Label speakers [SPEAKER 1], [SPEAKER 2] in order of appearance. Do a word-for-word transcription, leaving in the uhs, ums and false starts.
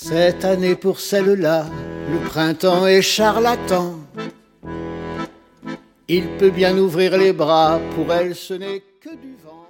[SPEAKER 1] Cette année pour celle-là, le printemps est charlatan. Il peut bien ouvrir les bras, pour elle ce n'est que du vent.